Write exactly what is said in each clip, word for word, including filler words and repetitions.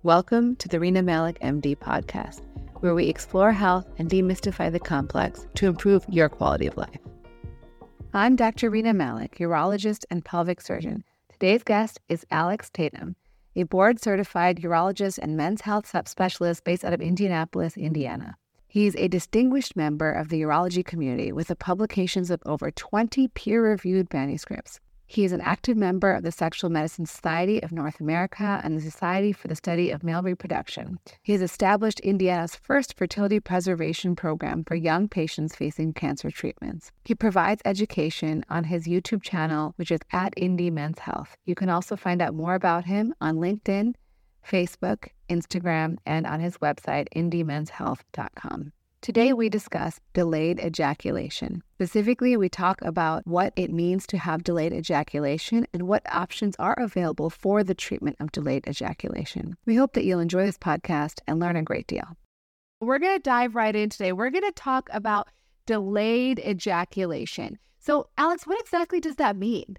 Welcome to the Rina Malik M D podcast, where we explore health and demystify the complex to improve your quality of life. I'm Doctor Rina Malik, urologist and pelvic surgeon. Today's guest is Alex Tatum, a board-certified urologist and men's health subspecialist based out of Indianapolis, Indiana. He's a distinguished member of the urology community with the publications of over twenty peer-reviewed manuscripts. He is an active member of the Sexual Medicine Society of North America and the Society for the Study of Male Reproduction. He has established Indiana's first fertility preservation program for young patients facing cancer treatments. He provides education on his YouTube channel, which is at Indy Men's Health. You can also find out more about him on LinkedIn, Facebook, Instagram, and on his website, indy mens health dot com. Today, we discuss delayed ejaculation. Specifically, we talk about what it means to have delayed ejaculation and what options are available for the treatment of delayed ejaculation. We hope that you'll enjoy this podcast and learn a great deal. We're going to dive right in today. We're going to talk about delayed ejaculation. So, Alex, what exactly does that mean?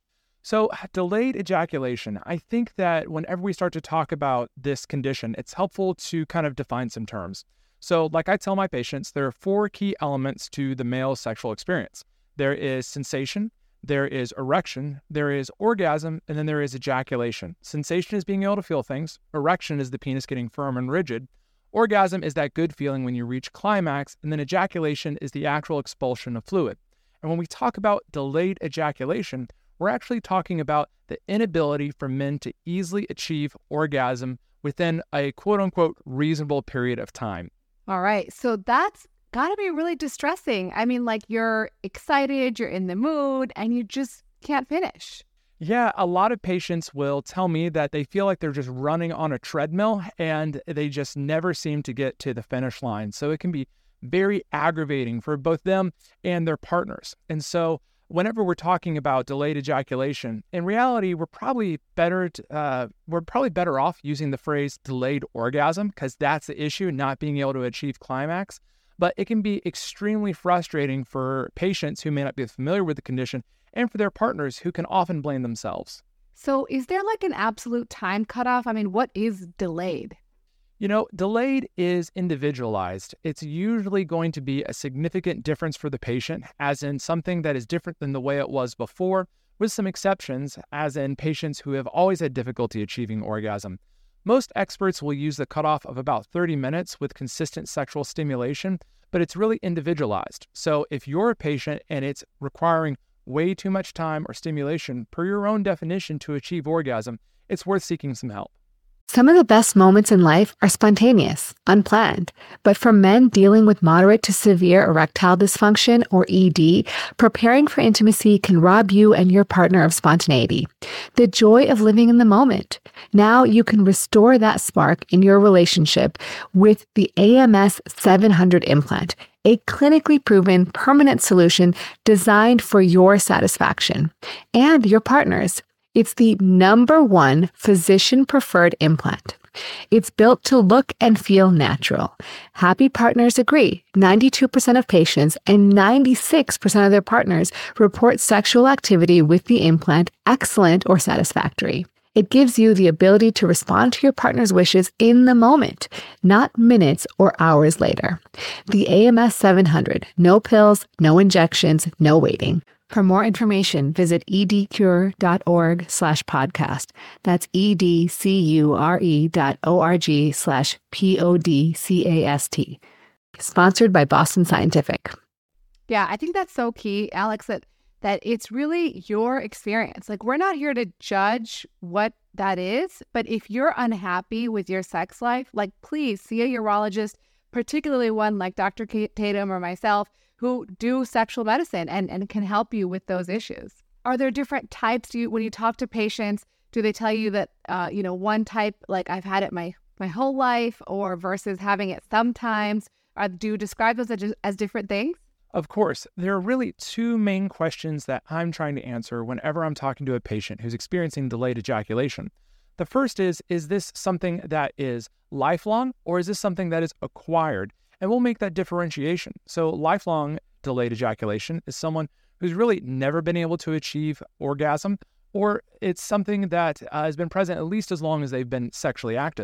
So delayed ejaculation, I think that whenever we start to talk about this condition, it's helpful to kind of define some terms. So like I tell my patients, there are four key elements to the male sexual experience. There is sensation, there is erection, there is orgasm, and then there is ejaculation. Sensation is being able to feel things. Erection is the penis getting firm and rigid. Orgasm is that good feeling when you reach climax, and then ejaculation is the actual expulsion of fluid. And when we talk about delayed ejaculation, we're actually talking about the inability for men to easily achieve orgasm within a quote-unquote reasonable period of time. All right. So that's got to be really distressing. I mean, like you're excited, you're in the mood, and you just can't finish. Yeah, a lot of patients will tell me that they feel like they're just running on a treadmill and they just never seem to get to the finish line. So it can be very aggravating for both them and their partners. And so whenever we're talking about delayed ejaculation, in reality, we're probably better to, uh, we're probably better off using the phrase delayed orgasm because that's the issue, not being able to achieve climax. But it can be extremely frustrating for patients who may not be familiar with the condition and for their partners who can often blame themselves. So is there like an absolute time cutoff? I mean, what is delayed? You know, delayed is individualized. It's usually going to be a significant difference for the patient, as in something that is different than the way it was before, with some exceptions, as in patients who have always had difficulty achieving orgasm. Most experts will use the cutoff of about thirty minutes with consistent sexual stimulation, but it's really individualized. So if you're a patient and it's requiring way too much time or stimulation per your own definition to achieve orgasm, it's worth seeking some help. Some of the best moments in life are spontaneous, unplanned. But for men dealing with moderate to severe erectile dysfunction, or E D, preparing for intimacy can rob you and your partner of spontaneity, the joy of living in the moment. Now you can restore that spark in your relationship with the A M S seven hundred implant, a clinically proven permanent solution designed for your satisfaction and your partner's. It's the number one physician-preferred implant. It's built to look and feel natural. Happy partners agree. ninety-two percent of patients and ninety-six percent of their partners report sexual activity with the implant excellent or satisfactory. It gives you the ability to respond to your partner's wishes in the moment, not minutes or hours later. The A M S seven hundred. No pills, no injections, no waiting. For more information, visit edcure.org slash podcast. That's E-D-C-U-R-E dot O-R-G slash P-O-D-C-A-S-T. Sponsored by Boston Scientific. Yeah, I think that's so key, Alex, that, that it's really your experience. Like, we're not here to judge what that is, but if you're unhappy with your sex life, like, please see a urologist, particularly one like Doctor Tatum or myself, who do sexual medicine and, and can help you with those issues. Are there different types? Do you, when you talk to patients, do they tell you that, uh, you know, one type, like I've had it my, my whole life, or versus having it sometimes? Or do you describe those as, as different things? Of course, there are really two main questions that I'm trying to answer whenever I'm talking to a patient who's experiencing delayed ejaculation. The first is, is this something that is lifelong, or is this something that is acquired? And we'll make that differentiation. So lifelong delayed ejaculation is someone who's really never been able to achieve orgasm, or it's something that uh, has been present at least as long as they've been sexually active.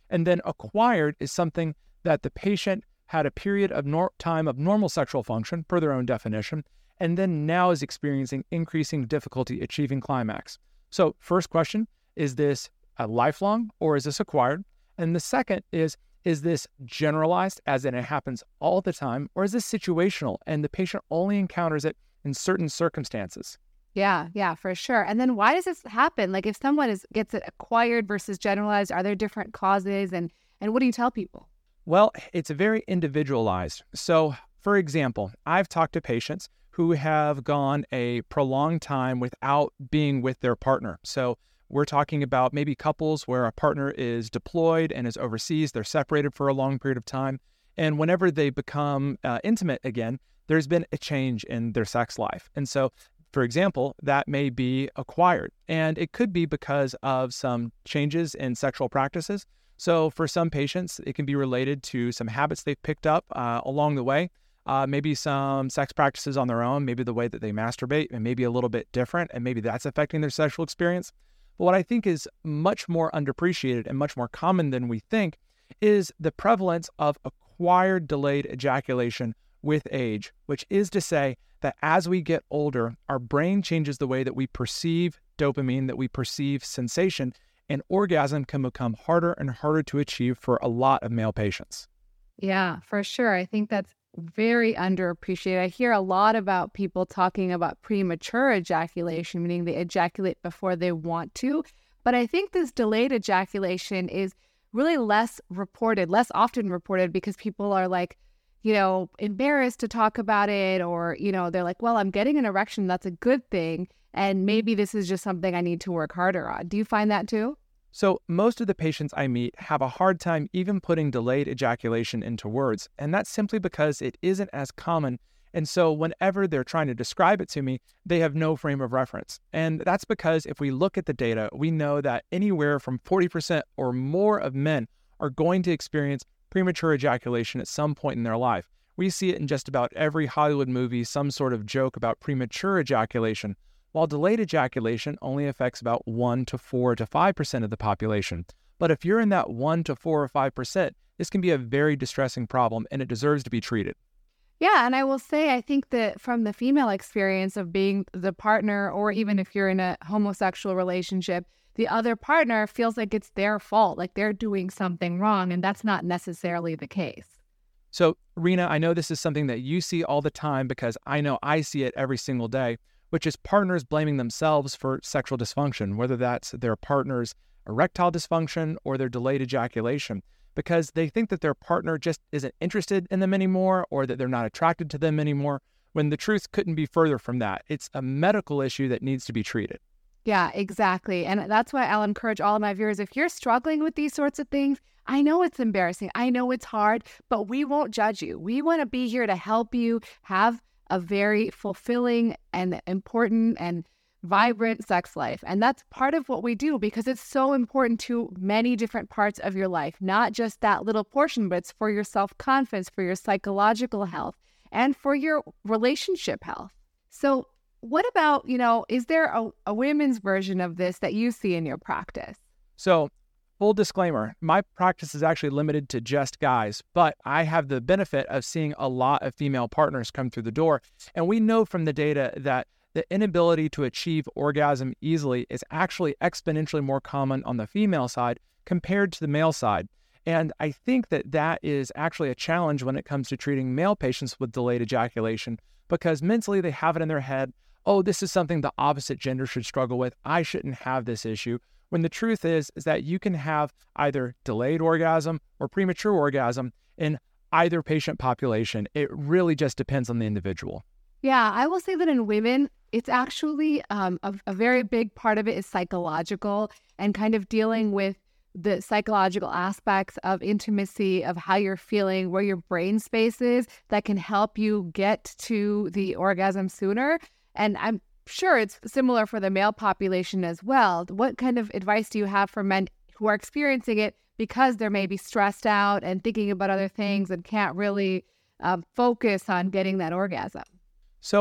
And then acquired is something that the patient had a period of nor- time of normal sexual function, per their own definition, and then now is experiencing increasing difficulty achieving climax. So first question, is this a lifelong or is this acquired? And the second is, is this generalized, as in it happens all the time, or is this situational and the patient only encounters it in certain circumstances? Yeah, yeah, for sure. And then why does this happen? Like if someone is gets it acquired versus generalized, are there different causes? And and what do you tell people? Well, it's very individualized. So for example, I've talked to patients who have gone a prolonged time without being with their partner. So we're talking about maybe couples where a partner is deployed and is overseas, they're separated for a long period of time. And whenever they become uh, intimate again, there's been a change in their sex life. And so, for example, that may be acquired. And it could be because of some changes in sexual practices. So for some patients, it can be related to some habits they've picked up uh, along the way. Uh, maybe some sex practices on their own, maybe the way that they masturbate, and maybe a little bit different, and maybe that's affecting their sexual experience. But what I think is much more underappreciated and much more common than we think is the prevalence of acquired delayed ejaculation with age, which is to say that as we get older, our brain changes the way that we perceive dopamine, that we perceive sensation, and orgasm can become harder and harder to achieve for a lot of male patients. Yeah, for sure. I think that's very underappreciated. I hear a lot about people talking about premature ejaculation, meaning they ejaculate before they want to. But I think this delayed ejaculation is really less reported, less often reported, because people are like, you know, embarrassed to talk about it, or, you know, they're like, well, I'm getting an erection. That's a good thing. And maybe this is just something I need to work harder on. Do you find that too? So most of the patients I meet have a hard time even putting delayed ejaculation into words, and that's simply because it isn't as common. And so whenever they're trying to describe it to me, they have no frame of reference. And that's because if we look at the data, we know that anywhere from forty percent or more of men are going to experience premature ejaculation at some point in their life. We see it in just about every Hollywood movie, some sort of joke about premature ejaculation, while delayed ejaculation only affects about one to four to five percent of the population. But if you're in that one to four or five percent, this can be a very distressing problem and it deserves to be treated. Yeah, and I will say, I think that from the female experience of being the partner, or even if you're in a homosexual relationship, the other partner feels like it's their fault, like they're doing something wrong, and that's not necessarily the case. So, Rena, I know this is something that you see all the time because I know I see it every single day, which is partners blaming themselves for sexual dysfunction, whether that's their partner's erectile dysfunction or their delayed ejaculation, because they think that their partner just isn't interested in them anymore or that they're not attracted to them anymore, when the truth couldn't be further from that. It's a medical issue that needs to be treated. Yeah, exactly. And that's why I'll encourage all of my viewers, if you're struggling with these sorts of things, I know it's embarrassing, I know it's hard, but we won't judge you. We want to be here to help you have a very fulfilling and important and vibrant sex life. And that's part of what we do because it's so important to many different parts of your life, not just that little portion, but it's for your self-confidence, for your psychological health, and for your relationship health. So what about, you know, is there a, a women's version of this that you see in your practice? So, full disclaimer, my practice is actually limited to just guys, but I have the benefit of seeing a lot of female partners come through the door. And we know from the data that the inability to achieve orgasm easily is actually exponentially more common on the female side compared to the male side. And I think that that is actually a challenge when it comes to treating male patients with delayed ejaculation, because mentally they have it in their head, oh, this is something the opposite gender should struggle with. I shouldn't have this issue. When the truth is, is that you can have either delayed orgasm or premature orgasm in either patient population. It really just depends on the individual. Yeah, I will say that in women, it's actually um, a, a very big part of it is psychological and kind of dealing with the psychological aspects of intimacy, of how you're feeling, where your brain space is, that can help you get to the orgasm sooner. And I'm sure it's similar for the male population as well. What kind of advice do you have for men who are experiencing it because they're maybe stressed out and thinking about other things and can't really uh, focus on getting that orgasm? So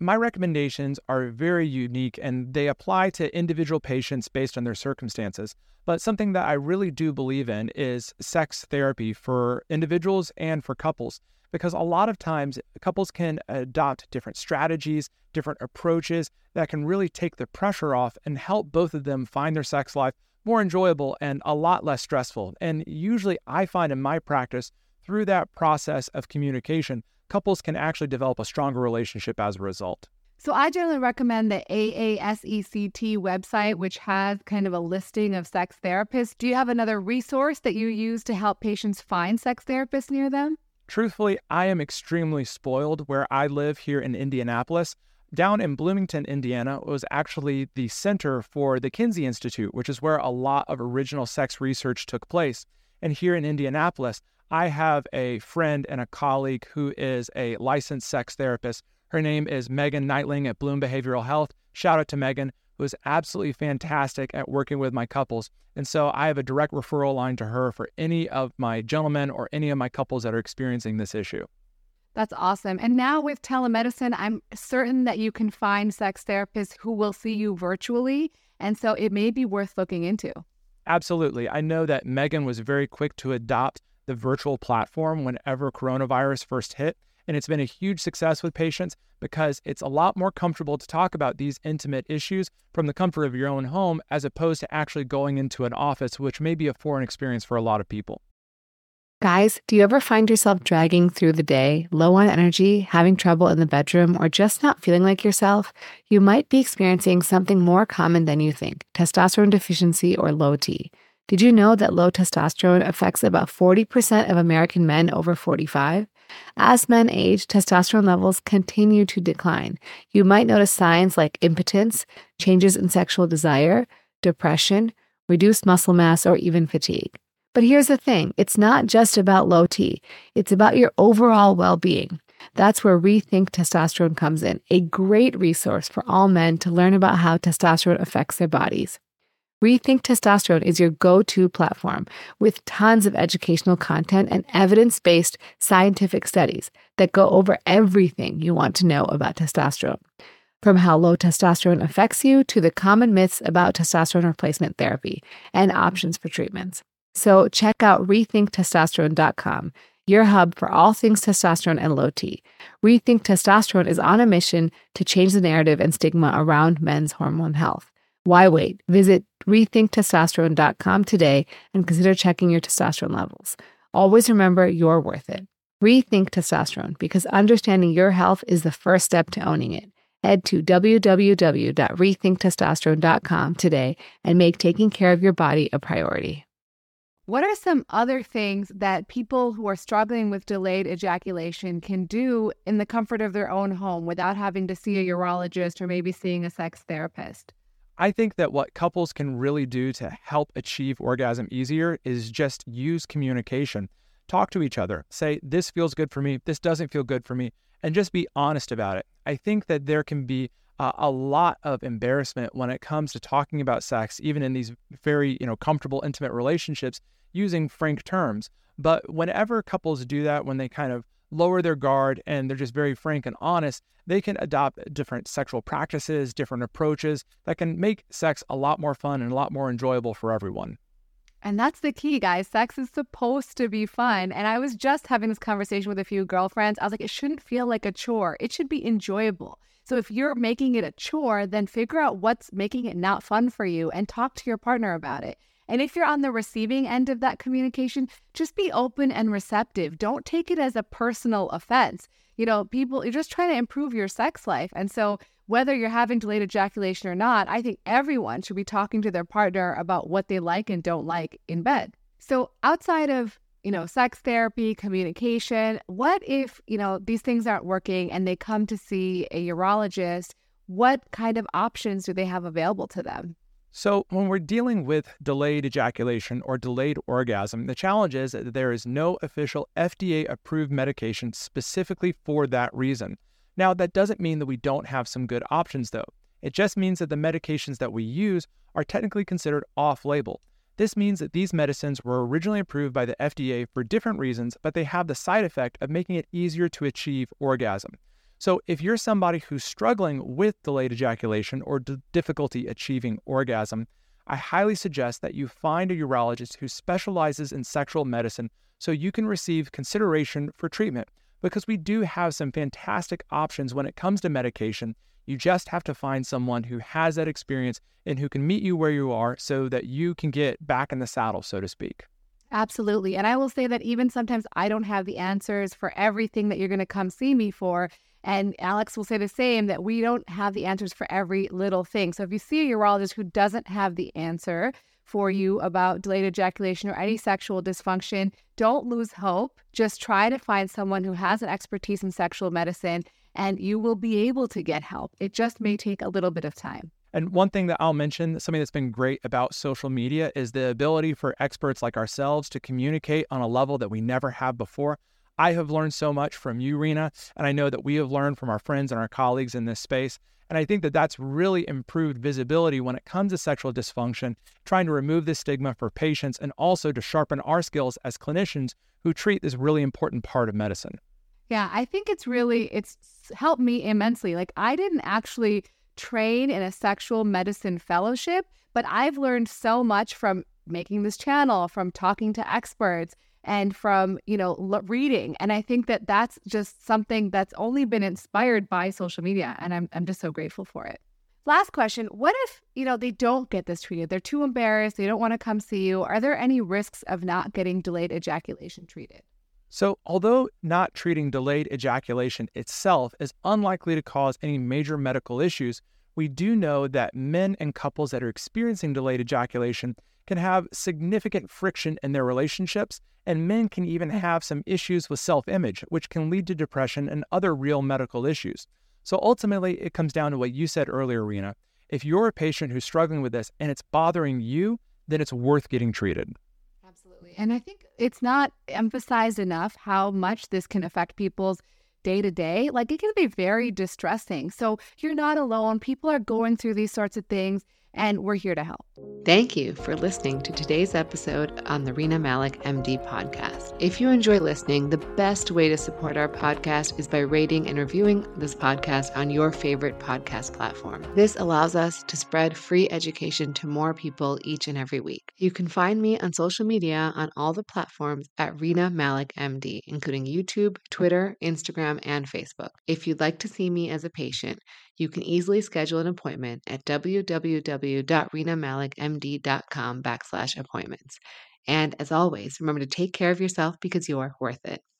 my recommendations are very unique and they apply to individual patients based on their circumstances. But something that I really do believe in is sex therapy for individuals and for couples, because a lot of times couples can adopt different strategies, different approaches that can really take the pressure off and help both of them find their sex life more enjoyable and a lot less stressful. And usually I find in my practice, through that process of communication, couples can actually develop a stronger relationship as a result. So I generally recommend the A A S E C T website, which has kind of a listing of sex therapists. Do you have another resource that you use to help patients find sex therapists near them? Truthfully, I am extremely spoiled where I live here in Indianapolis. Down in Bloomington, Indiana, was actually the center for the Kinsey Institute, which is where a lot of original sex research took place. And here in Indianapolis, I have a friend and a colleague who is a licensed sex therapist. Her name is Megan Knightling at Bloom Behavioral Health. Shout out to Megan, who is absolutely fantastic at working with my couples. And so I have a direct referral line to her for any of my gentlemen or any of my couples that are experiencing this issue. That's awesome. And now with telemedicine, I'm certain that you can find sex therapists who will see you virtually. And so it may be worth looking into. Absolutely. I know that Megan was very quick to adopt the virtual platform whenever coronavirus first hit. And it's been a huge success with patients because it's a lot more comfortable to talk about these intimate issues from the comfort of your own home as opposed to actually going into an office, which may be a foreign experience for a lot of people. Guys, do you ever find yourself dragging through the day, low on energy, having trouble in the bedroom, or just not feeling like yourself? You might be experiencing something more common than you think, testosterone deficiency or low T. Did you know that low testosterone affects about forty percent of American men over forty-five? As men age, testosterone levels continue to decline. You might notice signs like impotence, changes in sexual desire, depression, reduced muscle mass, or even fatigue. But here's the thing, it's not just about low T, it's about your overall well-being. That's where Rethink Testosterone comes in, a great resource for all men to learn about how testosterone affects their bodies. Rethink Testosterone is your go-to platform with tons of educational content and evidence-based scientific studies that go over everything you want to know about testosterone, from how low testosterone affects you to the common myths about testosterone replacement therapy and options for treatments. So check out rethink testosterone dot com, your hub for all things testosterone and low T. Rethink Testosterone is on a mission to change the narrative and stigma around men's hormone health. Why wait? Visit rethink testosterone dot com today and consider checking your testosterone levels. Always remember you're worth it. Rethink Testosterone, because understanding your health is the first step to owning it. Head to w w w dot rethink testosterone dot com today and make taking care of your body a priority. What are some other things that people who are struggling with delayed ejaculation can do in the comfort of their own home without having to see a urologist or maybe seeing a sex therapist? I think that what couples can really do to help achieve orgasm easier is just use communication. Talk to each other. Say, this feels good for me, this doesn't feel good for me, and just be honest about it. I think that there can be uh, a lot of embarrassment when it comes to talking about sex, even in these very, you know, comfortable, intimate relationships, using frank terms. But whenever couples do that, when they kind of lower their guard and they're just very frank and honest, they can adopt different sexual practices, different approaches that can make sex a lot more fun and a lot more enjoyable for everyone. And that's the key, guys. Sex is supposed to be fun. And I was just having this conversation with a few girlfriends. I was like, it shouldn't feel like a chore. It should be enjoyable. So if you're making it a chore, then figure out what's making it not fun for you and talk to your partner about it. And if you're on the receiving end of that communication, just be open and receptive. Don't take it as a personal offense. You know, people, you're just trying to improve your sex life. And so whether you're having delayed ejaculation or not, I think everyone should be talking to their partner about what they like and don't like in bed. So outside of, you know, sex therapy, communication, what if, you know, these things aren't working and they come to see a urologist? What kind of options do they have available to them? So when we're dealing with delayed ejaculation or delayed orgasm, the challenge is that there is no official F D A-approved medication specifically for that reason. Now, that doesn't mean that we don't have some good options, though. It just means that the medications that we use are technically considered off-label. This means that these medicines were originally approved by the F D A for different reasons, but they have the side effect of making it easier to achieve orgasm. So if you're somebody who's struggling with delayed ejaculation or d- difficulty achieving orgasm, I highly suggest that you find a urologist who specializes in sexual medicine so you can receive consideration for treatment, because we do have some fantastic options when it comes to medication. You just have to find someone who has that experience and who can meet you where you are so that you can get back in the saddle, so to speak. Absolutely. And I will say that even sometimes I don't have the answers for everything that you're going to come see me for. And Alex will say the same, that we don't have the answers for every little thing. So if you see a urologist who doesn't have the answer for you about delayed ejaculation or any sexual dysfunction, don't lose hope. Just try to find someone who has an expertise in sexual medicine, and you will be able to get help. It just may take a little bit of time. And one thing that I'll mention, something that's been great about social media, is the ability for experts like ourselves to communicate on a level that we never have before. I have learned so much from you, Rena, and I know that we have learned from our friends and our colleagues in this space. And I think that that's really improved visibility when it comes to sexual dysfunction, trying to remove the stigma for patients and also to sharpen our skills as clinicians who treat this really important part of medicine. Yeah, I think it's really, it's helped me immensely. Like, I didn't actually train in a sexual medicine fellowship, but I've learned so much from making this channel, from talking to experts, and from, you know, l- reading. And I think that that's just something that's only been inspired by social media. And I'm I'm just so grateful for it. Last question. What if, you know, they don't get this treated? They're too embarrassed. They don't want to come see you. Are there any risks of not getting delayed ejaculation treated? So although not treating delayed ejaculation itself is unlikely to cause any major medical issues, we do know that men and couples that are experiencing delayed ejaculation can have significant friction in their relationships, and men can even have some issues with self-image, which can lead to depression and other real medical issues. So ultimately, it comes down to what you said earlier, Rena. If you're a patient who's struggling with this and it's bothering you, then it's worth getting treated. Absolutely. And I think it's not emphasized enough how much this can affect people's day to day. Like, it can be very distressing. So you're not alone. People are going through these sorts of things, and we're here to help. Thank you for listening to today's episode on the Rena Malik M D podcast. If you enjoy listening, the best way to support our podcast is by rating and reviewing this podcast on your favorite podcast platform. This allows us to spread free education to more people each and every week. You can find me on social media on all the platforms at Rena Malik M D, including YouTube, Twitter, Instagram, and Facebook. If you'd like to see me as a patient, you can easily schedule an appointment at www.renamalikmd.com backslash appointments. And as always, remember to take care of yourself because you're worth it.